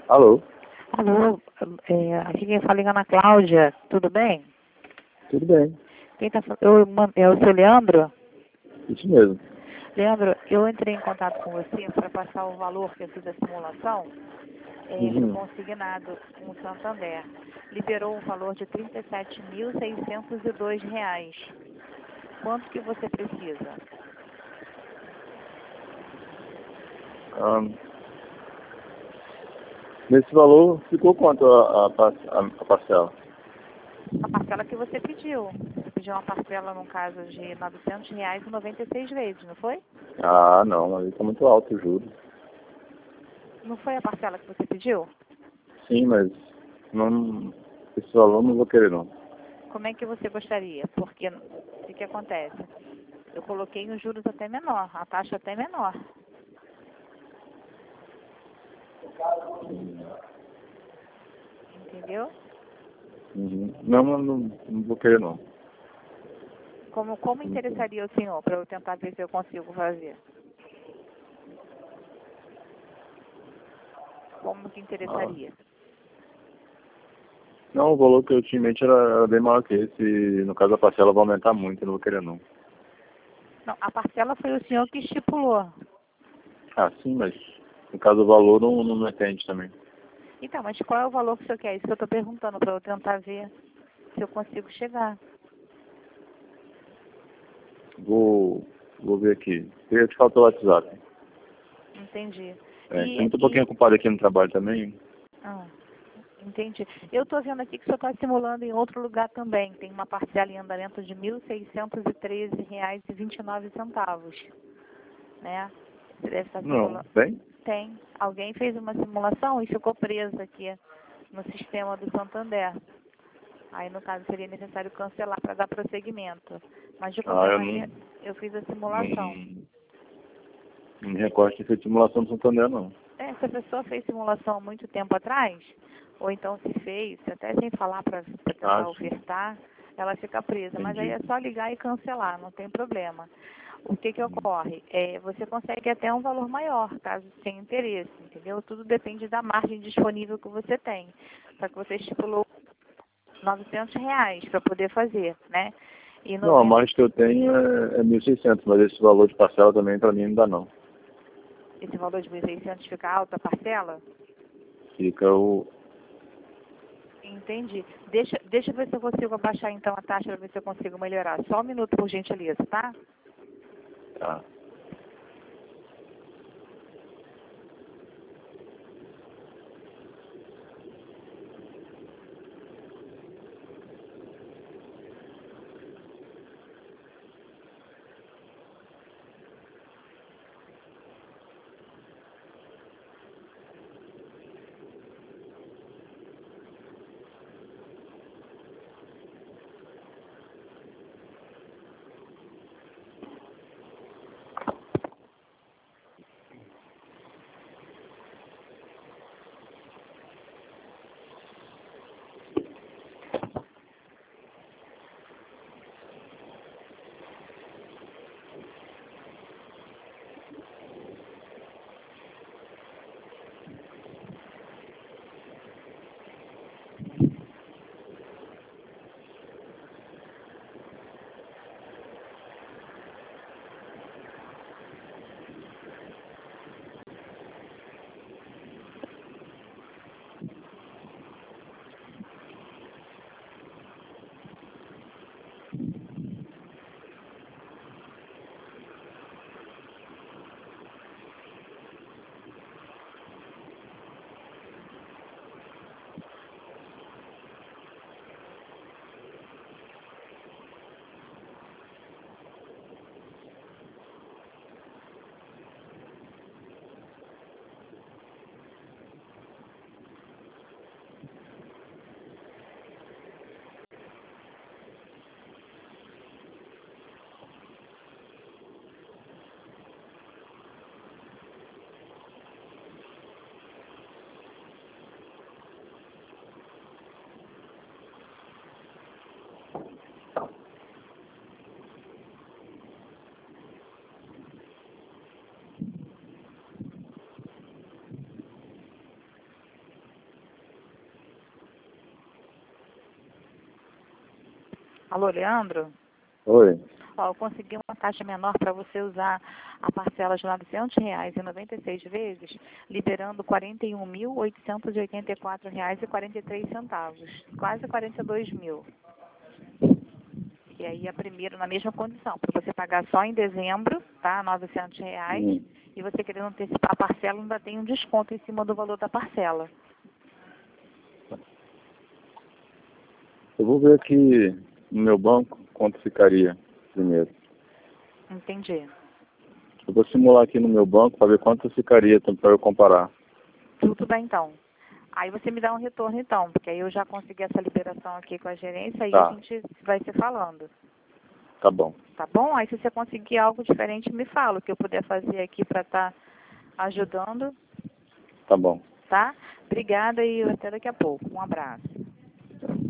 Alô? Alô, aqui quem fala é a Ana Cláudia, tudo bem? Tudo bem. Quem tá falando? É o seu Leandro? Isso mesmo. Leandro, eu entrei em contato com você para passar o valor que eu fiz a simulação do Uhum. consignado com o Santander. Liberou um valor de R$ 37.602. Quanto que você precisa? Ahn, Nesse valor ficou quanto a parcela? A parcela que você pediu. Você pediu uma parcela, no caso, de R$ 900 e 96 vezes, não foi? Ah, não, mas está muito alto o juro. Não foi a parcela que você pediu? Sim, mas não, esse valor não vou querer não. Como é que você gostaria? Porque o que acontece? Eu coloquei os juros até menor, a taxa até menor. Entendeu? Uhum. Não vou querer não. Como interessaria o senhor para eu tentar ver se eu consigo fazer? Como que Ah, interessaria? não, o valor que eu tinha em mente era bem maior que esse. No caso a parcela vai aumentar muito, eu não vou querer não. Não, a parcela foi o senhor que estipulou. Ah, sim, mas no caso o valor não me atende também. Então, mas qual é o valor que o senhor quer? Isso que eu estou perguntando para eu tentar ver se eu consigo chegar. Vou ver aqui. Eu te falo pelo WhatsApp. Entendi. Tem muito pouquinho ocupado aqui no trabalho também. Ah, entendi. Eu estou vendo aqui que o senhor está simulando em outro lugar também. Tem uma parcela em andamento de R$ 1.613,29, né? Você deve estar Não, simulando. tem? Tem. Alguém fez uma simulação e ficou preso aqui no sistema do Santander. Aí, no caso, seria necessário cancelar para dar prosseguimento. Mas, de Ah, qualquer eu maneira, eu fiz a simulação. não me recordo de ter feito simulação do Santander, não. Se a pessoa fez simulação há muito tempo atrás, ou então se fez, até sem falar para Ah, tentar sim, ofertar, ela fica presa. Mas aí entendi. é só ligar e cancelar, não tem problema. O que ocorre? Você consegue até um valor maior, caso tenha interesse, entendeu? Tudo depende da margem disponível que você tem. Só que você estipulou R$ 900 para poder fazer, né? E Não, a 90, mais que eu tenho é 1.600, mas esse valor de parcela também para mim não dá não. esse valor de 1.600 fica alta a parcela? Fica o... Entendi. Deixa eu ver se eu consigo abaixar então a taxa para ver se eu consigo melhorar. Só um minuto, por gentileza, tá? Tá. Alô, Leandro? Oi. Ó, eu consegui uma taxa menor para você usar a parcela de R$ 900 em 96 vezes, liberando R$ 41.884,43, quase 42 mil. E aí a primeira na mesma condição, para você pagar só em dezembro, tá? R$ 900, e você querendo antecipar a parcela, ainda tem um desconto em cima do valor da parcela. Eu vou ver aqui no meu banco quanto ficaria primeiro. Entendi. Eu vou simular aqui no meu banco para ver quanto ficaria para eu comparar. Tudo bem, então. Aí você me dá um retorno, então, porque aí eu já consegui essa liberação aqui com a gerência, aí Tá. a gente vai se falando. Tá bom. Tá bom? Aí se você conseguir algo diferente, me fala, o que eu puder fazer aqui para estar ajudando, Tá bom. tá? Obrigada e até daqui a pouco. Um abraço.